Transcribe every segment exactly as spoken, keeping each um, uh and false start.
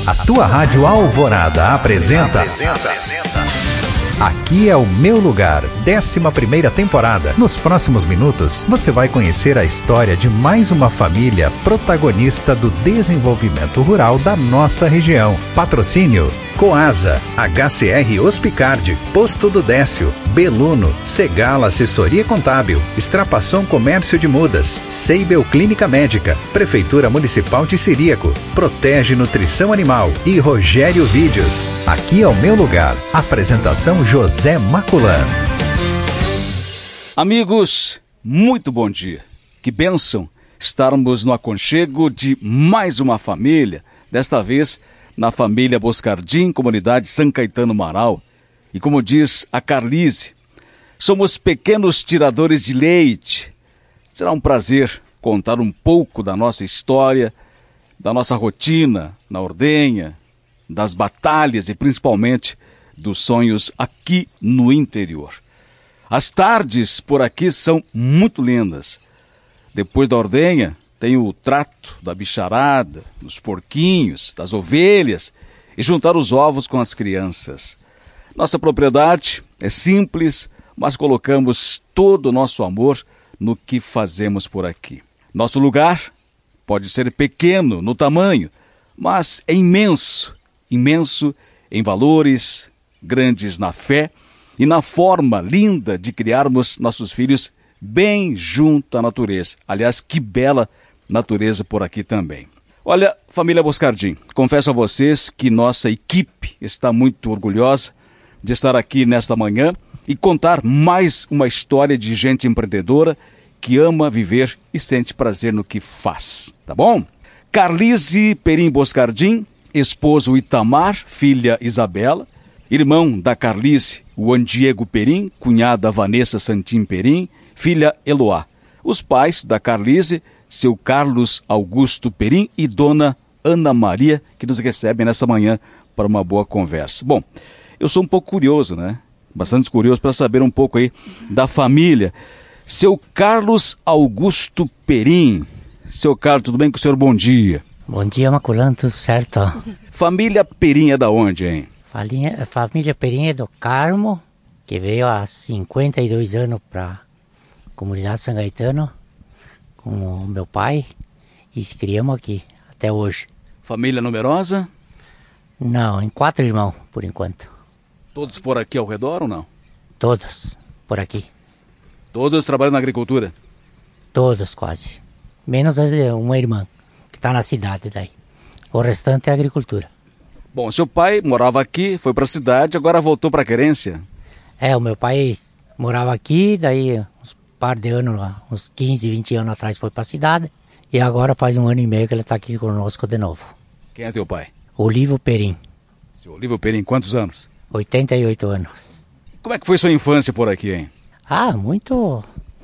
A tua Rádio Alvorada apresenta... apresenta. Aqui é o Meu Lugar, décima primeira temporada. Nos próximos minutos, você vai conhecer a história de mais uma família protagonista do desenvolvimento rural da nossa região. Patrocínio: Coasa, H C R Hospicard, Posto do Décio, Beluno, Segala Assessoria Contábil, Extrapação Comércio de Mudas, Seibel Clínica Médica, Prefeitura Municipal de Ciríaco, Protege Nutrição Animal e Rogério Vídeos. Aqui é o Meu Lugar. Apresentação: José Maculan. Amigos, muito bom dia. Que bênção estarmos no aconchego de mais uma família, desta vez na família Boscardim, comunidade São Caetano Marau. E como diz a Carlise, somos pequenos tiradores de leite. Será um prazer contar um pouco da nossa história, da nossa rotina na ordenha, das batalhas e principalmente dos sonhos aqui no interior. As tardes por aqui são muito lindas. Depois da ordenha, tem o trato da bicharada, dos porquinhos, das ovelhas e juntar os ovos com as crianças. Nossa propriedade é simples, mas colocamos todo o nosso amor no que fazemos por aqui. Nosso lugar pode ser pequeno no tamanho, mas é imenso, imenso em valores, grandes na fé e na forma linda de criarmos nossos filhos bem junto à natureza. Aliás, que bela natureza por aqui também. Olha, família Boscardim, confesso a vocês que nossa equipe está muito orgulhosa de estar aqui nesta manhã e contar mais uma história de gente empreendedora que ama viver e sente prazer no que faz, tá bom? Carlise Perim Boscardim, esposo Itamar, filha Isabela, irmão da Carlise, o Diego Perim, cunhada Vanessa Santim Perim, filha Eloá. Os pais da Carlise, seu Carlos Augusto Perim e dona Ana Maria, que nos recebem nessa manhã para uma boa conversa. Bom, eu sou um pouco curioso, né? Bastante curioso para saber um pouco aí da família. Seu Carlos Augusto Perim. Seu Carlos, tudo bem com o senhor? Bom dia. Bom dia, Maculano, tudo certo? Família Perim é da onde, hein? A família Perim é do Carmo, que veio há cinquenta e dois anos para a comunidade São Caetano, com o meu pai, e se criamos aqui, até hoje. Família numerosa? Não, em quatro irmãos, por enquanto. Todos por aqui ao redor ou não? Todos, por aqui. Todos trabalham na agricultura? Todos, quase. Menos uma irmã, que está na cidade daí. O restante é agricultura. Bom, seu pai morava aqui, foi para a cidade, agora voltou para a querência? É, o meu pai morava aqui, daí uns par de anos, uns quinze, vinte anos atrás foi para a cidade. E agora faz um ano e meio que ele está aqui conosco de novo. Quem é teu pai? Olivo Perim. Seu Olivo Perim, quantos anos? oitenta e oito anos. Como é que foi sua infância por aqui, hein? Ah, muito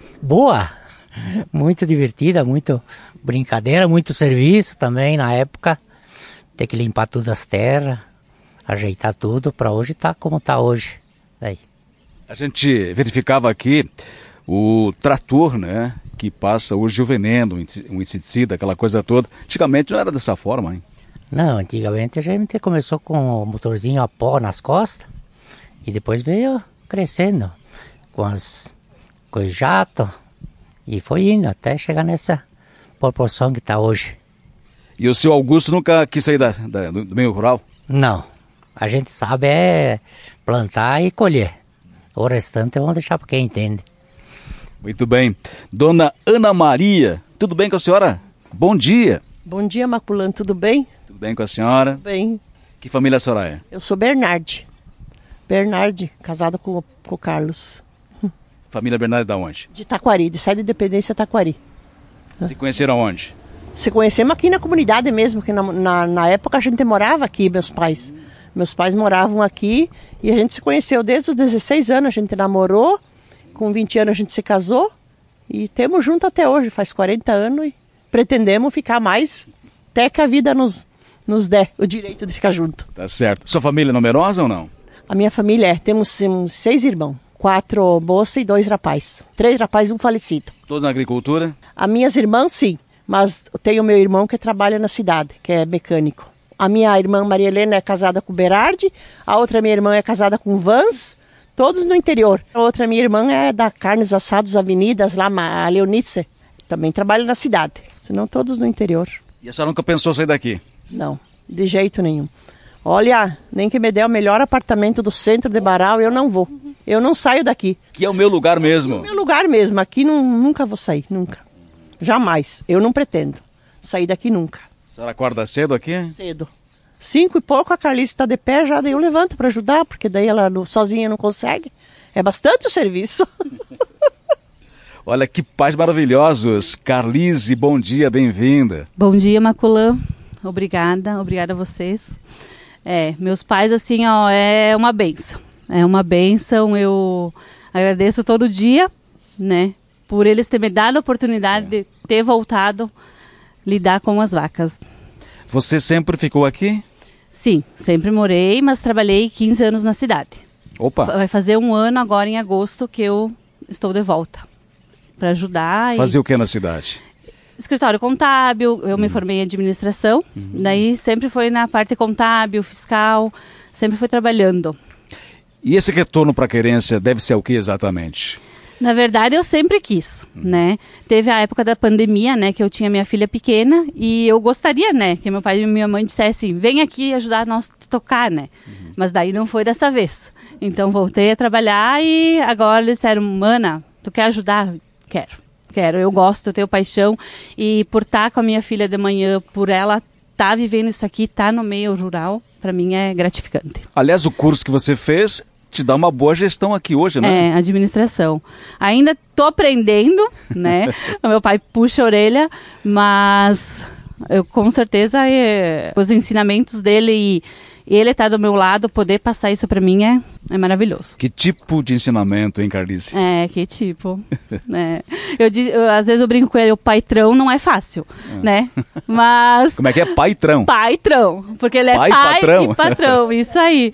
boa, muito divertida, muito brincadeira, muito serviço também na época. Ter que limpar todas as terras, ajeitar tudo, para hoje tá como tá hoje. Daí. A gente verificava aqui o trator, né, que passa hoje o veneno, um inseticida, aquela coisa toda. Antigamente não era dessa forma, hein? Não, antigamente a gente começou com o motorzinho a pó nas costas e depois veio crescendo com as com o jato e foi indo até chegar nessa proporção que está hoje. E o seu Augusto nunca quis sair da, da, do meio rural? Não, a gente sabe é plantar e colher. O restante vamos deixar para quem entende. Muito bem. Dona Ana Maria, tudo bem com a senhora? Bom dia. Bom dia, Maculano, tudo bem? Tudo bem com a senhora? Tudo bem. Que família a senhora é? Eu sou Bernardi. Bernardi, casada com, com o Carlos. Família Bernardi da onde? De Taquari, de Sai de Independência Taquari. Se conheceram onde? Se conhecemos aqui na comunidade mesmo, que na, na, na época a gente morava aqui, meus pais. Meus pais moravam aqui e a gente se conheceu desde os dezesseis anos, a gente namorou, com vinte anos a gente se casou e temos junto até hoje, faz quarenta anos e pretendemos ficar mais até que a vida nos, nos der o direito de ficar junto. Tá certo. Sua família é numerosa ou não? A minha família é, temos um, seis irmãos, quatro moças e dois rapazes. Três rapazes e um falecido. Todos na agricultura? As minhas irmãs sim, mas tenho meu irmão que trabalha na cidade, que é mecânico. A minha irmã Maria Helena é casada com o Berardi, a outra minha irmã é casada com o Vans, todos no interior. A outra minha irmã é da Carnes Assados Avenidas, lá, a Leonice, também trabalha na cidade, senão todos no interior. E a senhora nunca pensou sair daqui? Não, de jeito nenhum. Olha, nem que me dê o melhor apartamento do centro de Barral, eu não vou. Eu não saio daqui. Que é o meu lugar mesmo. É o meu lugar mesmo, aqui não, nunca vou sair, nunca. Jamais, eu não pretendo sair daqui nunca. A senhora acorda cedo aqui? Cedo. Cinco e pouco a Carlice está de pé, já daí eu levanto para ajudar, porque daí ela sozinha não consegue. É bastante o serviço. Olha que pais maravilhosos. Carlice, bom dia, bem-vinda. Bom dia, Maculã. Obrigada, obrigada a vocês. É, meus pais, assim, ó, é uma bênção. É uma bênção, eu agradeço todo dia, né, por eles terem me dado a oportunidade de ter voltado lidar com as vacas. Você sempre ficou aqui? Sim, sempre morei, mas trabalhei quinze anos na cidade. Opa! Vai fazer um ano agora em agosto que eu estou de volta para ajudar. Fazer e... o que na cidade? Escritório contábil, eu uhum. me formei em administração, uhum. daí sempre foi na parte contábil, fiscal, sempre fui trabalhando. E esse retorno para a querência deve ser o que exatamente? Na verdade, eu sempre quis, uhum. né? Teve a época da pandemia, né, que eu tinha minha filha pequena e eu gostaria, né, que meu pai e minha mãe dissessem, vem aqui ajudar nós a tocar, né? Uhum. Mas daí não foi dessa vez. Então voltei a trabalhar e agora eles disseram, Mana, tu quer ajudar? Quero. Quero, eu gosto, eu tenho paixão e por estar com a minha filha de manhã, por ela estar tá vivendo isso aqui, estar tá no meio rural, para mim é gratificante. Aliás, o curso que você fez te dá uma boa gestão aqui hoje, né? É, administração. Ainda tô aprendendo, né? O meu pai puxa a orelha, mas eu com certeza é, os ensinamentos dele e ele tá do meu lado, poder passar isso para mim é, é maravilhoso. Que tipo de ensinamento, hein, Carlice? É, que tipo. é. eu, eu, às vezes eu brinco com ele, o paitrão não é fácil, ah. né? Mas... Como é que é paitrão? Paitrão, porque ele é pai, pai patrão. e patrão, isso aí.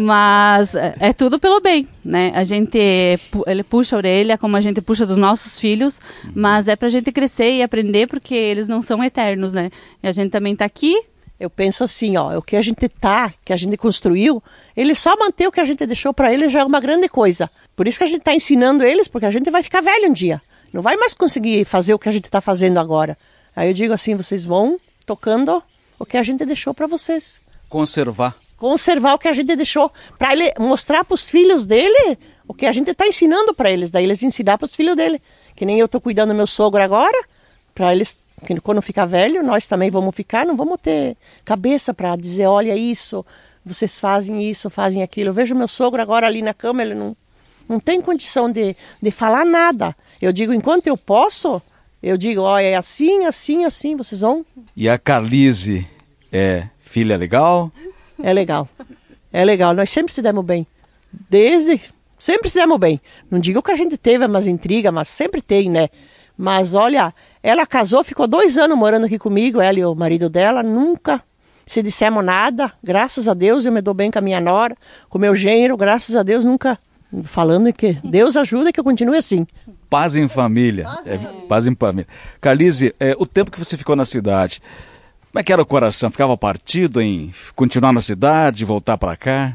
Mas é, é tudo pelo bem, né? A gente, ele puxa a orelha como a gente puxa dos nossos filhos, uhum. mas é pra gente crescer e aprender porque eles não são eternos, né? E a gente também tá aqui. Eu penso assim, ó, o que a gente tá, que a gente construiu, ele só manter o que a gente deixou para eles já é uma grande coisa. Por isso que a gente tá ensinando eles, porque a gente vai ficar velho um dia. Não vai mais conseguir fazer o que a gente tá fazendo agora. Aí eu digo assim, vocês vão tocando o que a gente deixou para vocês. Conservar. Conservar o que a gente deixou, para ele mostrar para os filhos dele o que a gente tá ensinando para eles. Daí eles ensinar para os filhos dele. Que nem eu tô cuidando do meu sogro agora, para eles... que quando ficar velho, nós também vamos ficar, não vamos ter cabeça para dizer, olha isso, vocês fazem isso, fazem aquilo. Eu vejo meu sogro agora ali na cama, ele não, não tem condição de, de falar nada. Eu digo, enquanto eu posso, eu digo, olha, é assim, assim, assim, vocês vão... E a Carlice é filha legal? É legal, é legal, nós sempre se demos bem, desde, sempre se demos bem. Não digo que a gente teve umas intrigas, mas sempre tem, né? Mas olha, ela casou, ficou dois anos morando aqui comigo, ela e o marido dela, nunca se dissemos nada, graças a Deus, eu me dou bem com a minha nora, com o meu genro, graças a Deus, nunca, falando que Deus ajuda que eu continue assim. Paz em família, paz, é, paz em família. Carlice, é, o tempo que você ficou na cidade, como é que era o coração? Ficava partido em continuar na cidade, voltar para cá?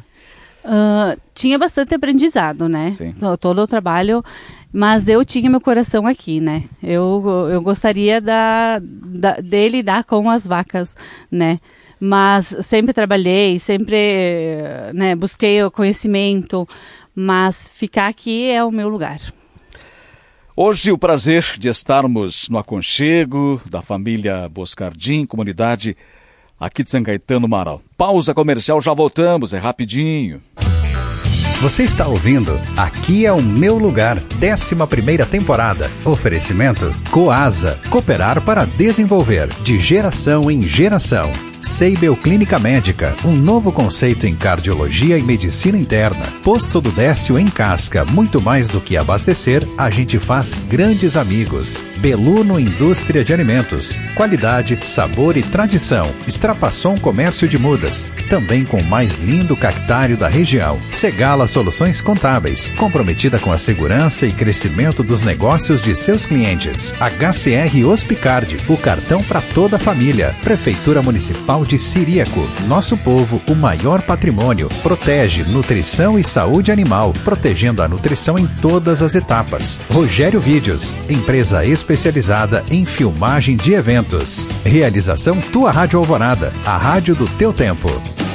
Uh, tinha bastante aprendizado, né? Sim. Todo o trabalho, mas eu tinha meu coração aqui, né? Eu, eu gostaria da, da, dele dar com as vacas, né? Mas sempre trabalhei, sempre, né, busquei o conhecimento, mas ficar aqui é o meu lugar. Hoje o prazer de estarmos no aconchego da família Boscardim, comunidade aqui de São Caetano, Marau. Pausa comercial, já voltamos, é rapidinho. Você está ouvindo Aqui é o Meu Lugar, décima primeira temporada. Oferecimento Coasa, cooperar para desenvolver, de geração em geração. Seibel Clínica Médica, um novo conceito em cardiologia e medicina interna. Posto do Décio em Casca, muito mais do que abastecer, a gente faz grandes amigos. Beluno Indústria de Alimentos, qualidade, sabor e tradição. Extrapasson Comércio de Mudas, também com o mais lindo cactário da região. Segala Soluções Contábeis, comprometida com a segurança e crescimento dos negócios de seus clientes. H C R Hospicard, o cartão para toda a família. Prefeitura Municipal Animal de Ciríaco. Nosso povo, o maior patrimônio. Protege nutrição e saúde animal, protegendo a nutrição em todas as etapas. Rogério Vídeos, empresa especializada em filmagem de eventos. Realização Tua Rádio Alvorada, a rádio do teu tempo.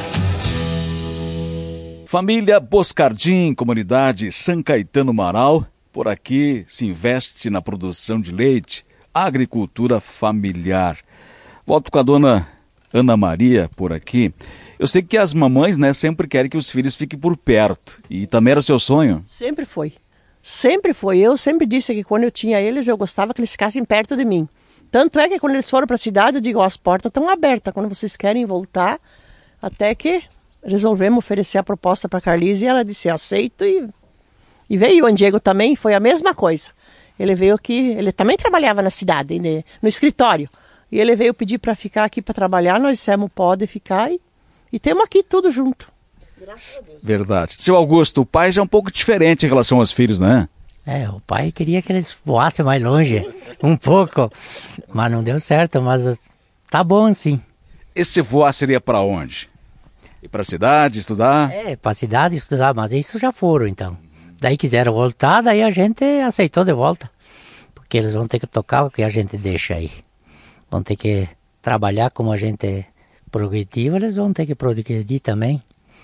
Família Boscardim, comunidade São Caetano Maral, por aqui se investe na produção de leite, agricultura familiar. Volto com a dona Ana Maria por aqui. Eu sei que as mamães, né, sempre querem que os filhos fiquem por perto. E também era o seu sonho? Sempre foi. Sempre foi. Eu sempre disse que quando eu tinha eles, eu gostava que eles ficassem perto de mim. Tanto é que quando eles foram para a cidade, eu digo, ó, as portas estão abertas. Quando vocês querem voltar, até que resolvemos oferecer a proposta para a Carlise e ela disse, aceito. E, e veio o Diego também, foi a mesma coisa. Ele veio aqui, ele também trabalhava na cidade, no escritório. E ele veio pedir para ficar aqui para trabalhar, nós dissemos, pode ficar e, e temos aqui tudo junto. Graças a Deus. Verdade. Seu Augusto, o pai já é um pouco diferente em relação aos filhos, né? É, o pai queria que eles voassem mais longe, um pouco, mas não deu certo, mas tá bom assim. Esse voar seria para onde? Ir para a cidade, estudar? É, para a cidade estudar, mas isso já foram então. Daí quiseram voltar, daí a gente aceitou de volta. Porque eles vão ter que tocar o que a gente deixa aí. Vão ter que trabalhar como a gente é progredivo, eles vão ter que progredir também.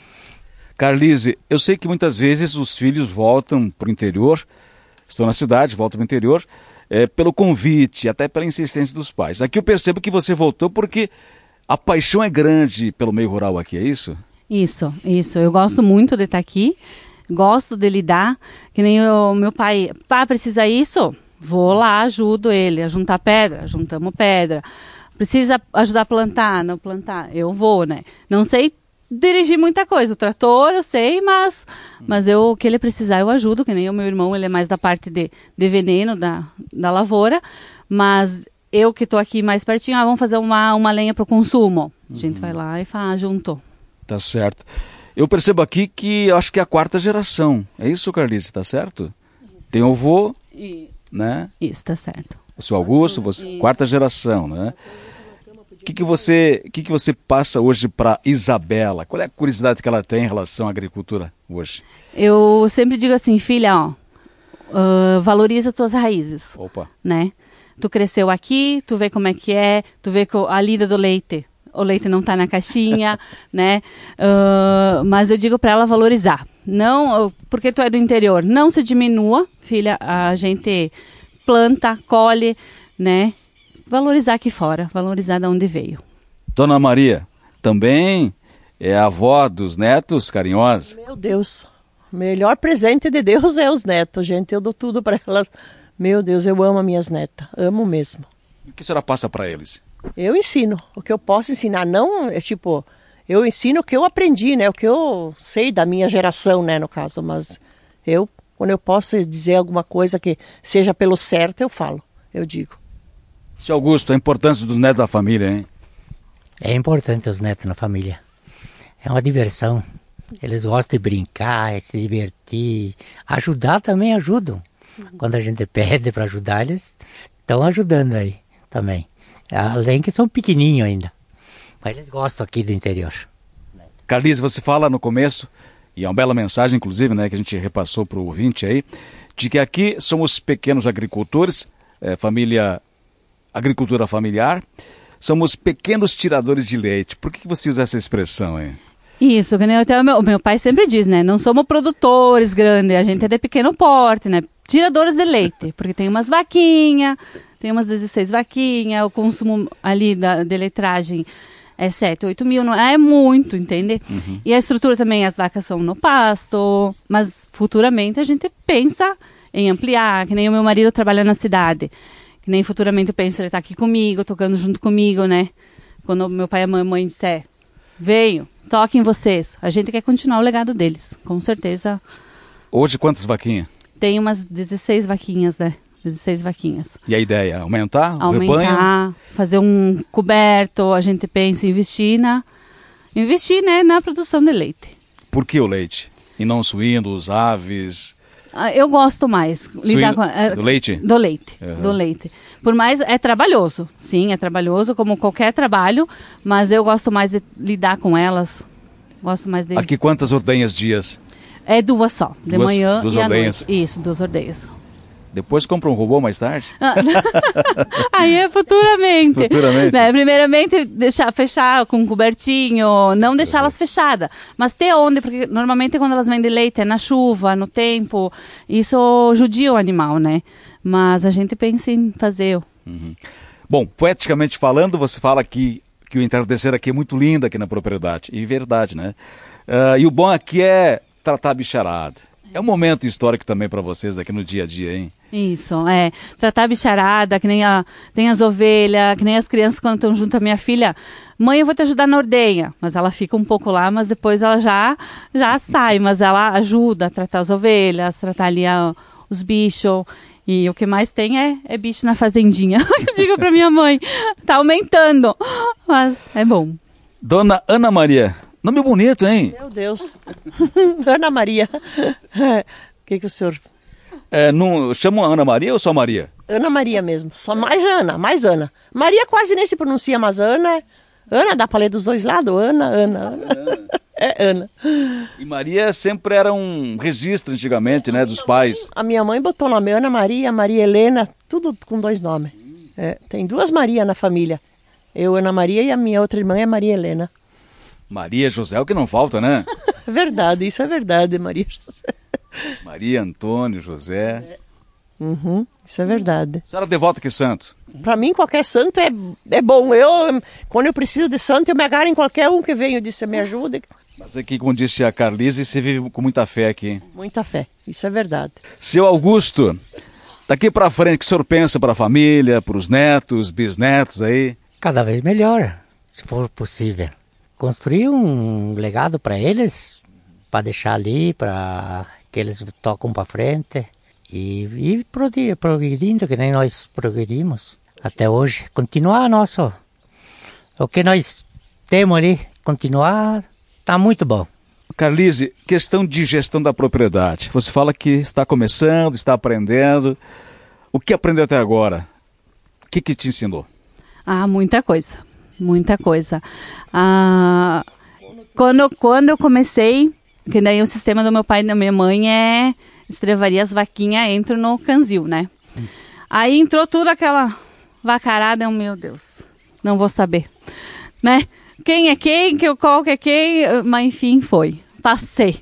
Carlise, eu sei que muitas vezes os filhos voltam para o interior, estão na cidade, voltam para o interior, é, pelo convite, até pela insistência dos pais. Aqui eu percebo que você voltou porque a paixão é grande pelo meio rural aqui, é isso? Isso, isso. Eu gosto muito de estar aqui, gosto de lidar, que nem o meu pai, pá, precisa isso? Vou lá, ajudo ele a juntar pedra, juntamos pedra. Precisa ajudar a plantar, não plantar, eu vou, né? Não sei dirigir muita coisa, o trator eu sei, mas, mas eu, o que ele precisar eu ajudo, que nem o meu irmão, ele é mais da parte de, de veneno da, da lavoura, mas eu que estou aqui mais pertinho, ah, vamos fazer uma, uma lenha para o consumo. A gente uhum. vai lá e faz, junto. Tá certo. Eu percebo aqui que acho que é a quarta geração. É isso, Carlise, tá certo? Isso. Tem o vô, isso. né? Isso, tá certo. O seu Augusto, você, quarta geração, né? O que, que, você, que, que você passa hoje para Isabela? Qual é a curiosidade que ela tem em relação à agricultura hoje? Eu sempre digo assim, filha, ó, uh, valoriza tuas raízes. Opa. Né? Tu cresceu aqui, tu vê como é que é, tu vê a lida do leite. O leite não está na caixinha, né? Uh, mas eu digo para ela valorizar. Não, porque tu é do interior, não se diminua, filha, a gente planta, colhe, né? Valorizar aqui fora, valorizar de onde veio. Dona Maria, também é a avó dos netos, carinhosa? Meu Deus, melhor presente de Deus é os netos, gente. Eu dou tudo para elas. Meu Deus, eu amo as minhas netas, amo mesmo. O que a senhora passa para eles? Eu ensino o que eu posso ensinar, não é tipo, eu ensino o que eu aprendi, né, o que eu sei da minha geração, né, no caso, mas eu, quando eu posso dizer alguma coisa que seja pelo certo, eu falo, eu digo. Seu Augusto, a importância dos netos da família, hein? É importante os netos na família, é uma diversão, eles gostam de brincar, se divertir, ajudar também ajudam, quando a gente pede para ajudar, eles estão ajudando aí também. Além que são pequenininhos ainda. Mas eles gostam aqui do interior. Carlise, você fala no começo, e é uma bela mensagem, inclusive, né, que a gente repassou para o ouvinte aí, de que aqui somos pequenos agricultores, é, família, agricultura familiar, somos pequenos tiradores de leite. Por que, que você usa essa expressão aí? Isso, que nem até o meu, meu pai sempre diz, né? Não somos produtores grandes, a gente é de pequeno porte, né? Tiradores de leite, porque tem umas vaquinhas, tem umas dezesseis vaquinhas, o consumo ali da, de letragem é sete, oito mil, não é muito, entende? Uhum. E a estrutura também, as vacas são no pasto, mas futuramente a gente pensa em ampliar, que nem o meu marido trabalha na cidade, que nem futuramente eu penso ele tá aqui comigo, tocando junto comigo, né? Quando meu pai e a mamãe disser, venho, toquem vocês, a gente quer continuar o legado deles, com certeza. Hoje quantas vaquinhas? Tem umas dezesseis vaquinhas, né? dezesseis vaquinhas. E a ideia? Aumentar o Aumentar, rebanho? Fazer um coberto, a gente pensa em investir na, investir, né, na produção de leite. Por que o leite? E não suínos, aves? Ah, eu gosto mais. Lidar Suíno, com, é, do leite? Do leite, Uhum. do leite. Por mais, é trabalhoso, sim, é trabalhoso como qualquer trabalho, mas eu gosto mais de lidar com elas. Gosto mais de... Aqui quantas ordenhas dias? É duas só, de Duas- manhã duas e à ordenhas. noite. Isso, duas ordenhas. Depois compra um robô mais tarde? Aí é futuramente. Futuramente. Né? Primeiramente, deixar fechar com um cobertinho, não deixá-las fechadas. Mas ter onde, porque normalmente quando elas vendem leite é na chuva, no tempo. Isso judia o animal, né? Mas a gente pensa em fazer. Uhum. Bom, poeticamente falando, você fala que, que o entardecer aqui é muito lindo aqui na propriedade. E verdade, né? Uh, e o bom aqui é tratar a bicharada. É um momento histórico também para vocês aqui no dia a dia, hein? Isso, é. Tratar a bicharada, que nem a, tem as ovelhas, que nem as crianças quando estão junto à minha filha. Mãe, eu vou te ajudar na ordenha. Mas ela fica um pouco lá, mas depois ela já, já sai. Mas ela ajuda a tratar as ovelhas, tratar ali a, os bichos. E o que mais tem é, é bicho na fazendinha. Eu digo pra minha mãe, tá aumentando. Mas é bom. Dona Ana Maria, nome bonito, hein? Meu Deus. Ana Maria. O que, que o senhor... É, não, chamam a Ana Maria ou só Maria? Ana Maria mesmo. Só mais Ana, mais Ana. Maria quase nem se pronuncia, mas Ana... Ana, dá pra ler dos dois lados? Ana, Ana, Ana. É Ana. E Maria sempre era um registro antigamente, né, dos pais. A minha mãe botou nome Ana Maria, Maria Helena, tudo com dois nomes. É, tem duas Maria na família. Eu, Ana Maria, e a minha outra irmã é Maria Helena. Maria José, é o que não falta, né? Verdade, isso é verdade, Maria José. Maria Antônio José. Uhum, isso é verdade. A senhora é devota que santo? Para mim, qualquer santo é, é bom. Eu, quando eu preciso de santo, eu me agarro em qualquer um que venha e disse, me ajuda. Mas aqui, como disse a Carlise, você vive com muita fé aqui. Muita fé, isso é verdade. Seu Augusto, daqui para frente, o que o senhor pensa para a família, para os netos, bisnetos aí? Cada vez melhor, se for possível. Construir um legado para eles, para deixar ali, para que eles tocam para frente e ir progredindo, que nem nós progredimos até hoje. Continuar nosso, o que nós temos ali, continuar, tá muito bom. Carlise, questão de gestão da propriedade. Você fala que está começando, está aprendendo. O que aprendeu até agora? O que que te ensinou? Ah, muita coisa, muita coisa. Ah, quando, quando eu comecei, que daí o sistema do meu pai e da minha mãe é estrevaria as vaquinhas, entram no canzil, né? Aí entrou tudo aquela vacarada, eu, meu Deus, não vou saber, né? Quem é quem, qual que é quem, mas enfim, foi. Passei.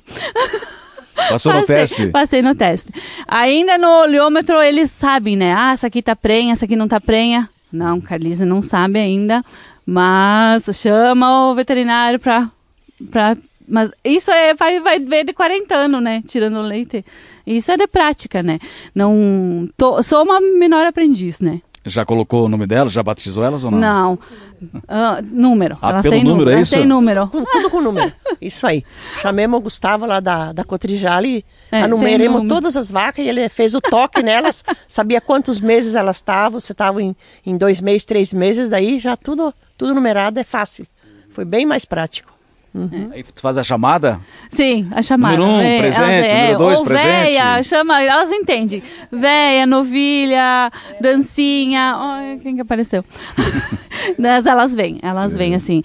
Passou no passei, teste? Passei no teste. Ainda no olhômetro eles sabem, né? Ah, essa aqui tá prenha, essa aqui não tá prenha. Não, Carlise não sabe ainda, mas chama o veterinário pra... pra mas isso é, vai, vai ver de quarenta anos, né? Tirando o leite. Isso é de prática, né? Não, tô, sou uma menor aprendiz, né? Já colocou o nome dela? Já batizou elas ou não? Não. Uh, número. Ah, elas pelo têm número, é elas isso? têm número. Com, tudo com número. Isso aí. Chamemos o Gustavo lá da, da Cotrijale, É, anumeremos tem número. todas as vacas e ele fez o toque nelas, sabia quantos meses elas estavam, se estavam em, em dois meses, três meses, daí já tudo, tudo numerado, é fácil. Foi bem mais prático. Uhum. Aí tu faz a chamada? Sim, a chamada. Número um, É, presente. elas- é, Número dois, ou presente. Véia, chama, elas entendem. Véia, novilha, dancinha. Olha quem que apareceu. Mas elas vêm, elas Sim. vêm assim.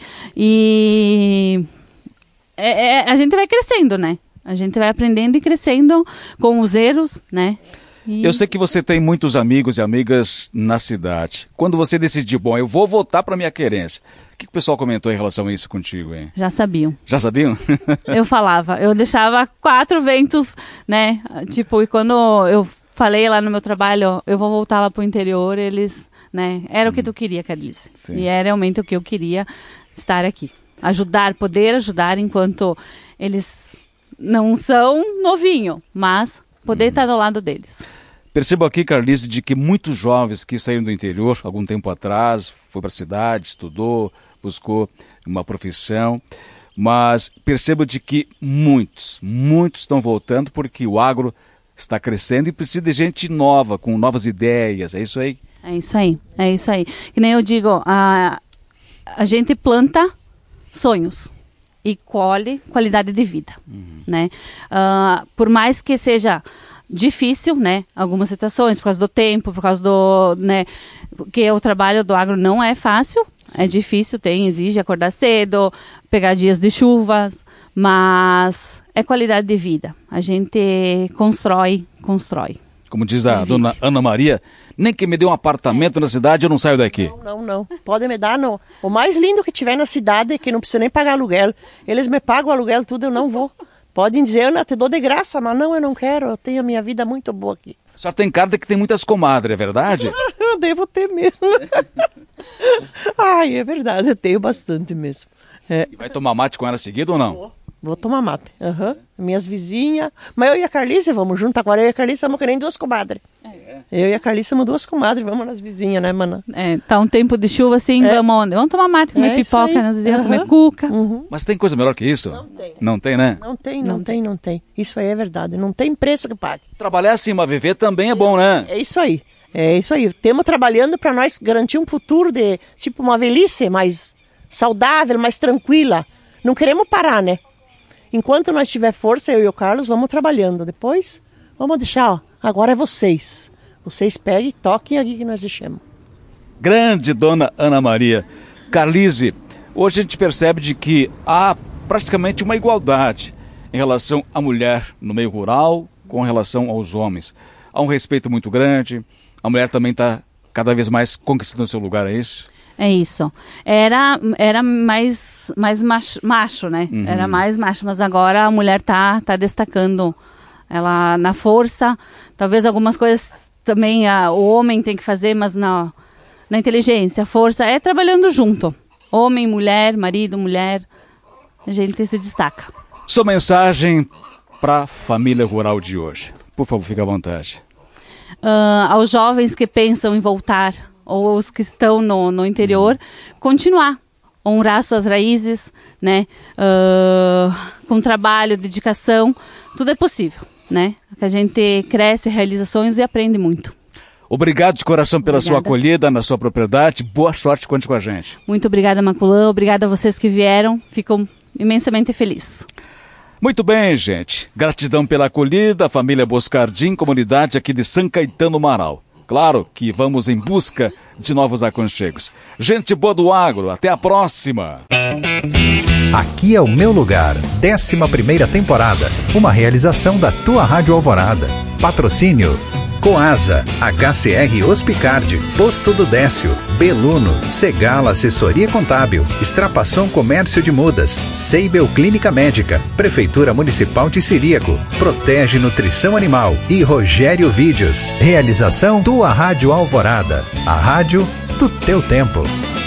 E é- é, a gente vai crescendo, né? A gente vai aprendendo e crescendo com os erros, né? E- Eu sei que você tem muitos amigos e amigas na cidade. Quando você decidiu, bom, eu vou voltar para minha querência. O que, que o pessoal comentou em relação a isso contigo, hein? Já sabiam. Já sabiam? Eu falava, eu deixava quatro ventos, né? Tipo, e quando eu falei lá no meu trabalho, eu vou voltar lá pro interior, eles, né? Era o que tu queria, Carlise. Sim. E era realmente o que eu queria, estar aqui. Ajudar, poder ajudar enquanto eles não são novinho, mas poder estar do lado deles. Percebo aqui, Carlise, de que muitos jovens que saíram do interior, algum tempo atrás, foi para a cidade, estudou, buscou uma profissão, mas percebo de que muitos, muitos estão voltando porque o agro está crescendo e precisa de gente nova, com novas ideias, é isso aí? É isso aí, é isso aí. Que nem eu digo, a, a gente planta sonhos e colhe qualidade de vida, né? Ah, por mais que seja difícil, né? Algumas situações, por causa do tempo, por causa do, né? Porque o trabalho do agro não é fácil, é difícil, tem, exige acordar cedo, pegar dias de chuvas, mas é qualidade de vida. A gente constrói, constrói. Como diz a dona Ana Maria, nem que me dê um apartamento na cidade, eu não saio daqui. Não, não, não. Podem me dar, não. O mais lindo que tiver na cidade é que não precisa nem pagar aluguel. Eles me pagam o aluguel, tudo, eu não vou. Podem dizer, Ana, te dou de graça, mas não, eu não quero. Eu tenho a minha vida muito boa aqui. A senhora tem cara de que tem muitas comadres, é verdade? Eu devo ter mesmo. Ai, é verdade, eu tenho bastante mesmo. É. E vai tomar mate com ela seguido ou não? Vou, vou tomar mate. Uhum. Minhas vizinhas. Mas eu e a Carlice vamos junto. Agora eu e a Carlice somos que nem duas comadres. É. Eu e a Carlice somos duas comadres. Vamos nas vizinhas, né, mana? É, tá um tempo de chuva assim, é. vamos onde? Vamos tomar mate, comer é pipoca nas vizinhas, uhum. comer cuca. Uhum. Mas tem coisa melhor que isso? Não tem. Não tem, né? Não tem, não, não tem, não tem. Isso aí é verdade. Não tem preço que pague. Trabalhar assim, mas viver também é bom, né? É isso aí. É isso aí. Temos trabalhando para nós garantir um futuro de, tipo, uma velhice mais saudável, mais tranquila. Não queremos parar, né? Enquanto nós tiver força, eu e o Carlos, vamos trabalhando. Depois, vamos deixar, ó, agora é vocês. Vocês peguem e toquem aqui que nós deixamos. Grande dona Ana Maria. Carlise, hoje a gente percebe de que há praticamente uma igualdade em relação à mulher no meio rural com relação aos homens. Há um respeito muito grande, a mulher também está cada vez mais conquistando o seu lugar, é isso? É isso. Era, era mais, mais macho, macho né? Uhum. Era mais macho, mas agora a mulher tá, tá destacando ela na força. Talvez algumas coisas também a, o homem tem que fazer, mas na, na inteligência, a força é trabalhando junto. Homem, mulher, marido, mulher, a gente se destaca. Sua mensagem para a família rural de hoje. Por favor, fique à vontade. Uh, aos jovens que pensam em voltar, ou os que estão no, no interior, continuar, honrar suas raízes, né? Uh, com trabalho, dedicação, tudo é possível, né? Que a gente cresce, realizações e aprende muito. Obrigado de coração pela obrigada. Sua acolhida na sua propriedade. Boa sorte, conte com a gente. Muito obrigada, Maculã. Obrigada a vocês que vieram. Fico imensamente feliz. Muito bem, gente. Gratidão pela acolhida, família Boscardim, comunidade aqui de São Caetano Marau. Claro que vamos em busca de novos aconchegos. Gente boa do agro, até a próxima! Aqui é o Meu Lugar, décima primeira temporada. Uma realização da tua Rádio Alvorada. Patrocínio Coasa, H C R Hospicard, Posto do Décio, Beluno, Segala Assessoria Contábil, Extrapação Comércio de Mudas, Seibel Clínica Médica, Prefeitura Municipal de Ciríaco, Protege Nutrição Animal e Rogério Vídeos. Realização Tua Rádio Alvorada, a rádio do teu tempo.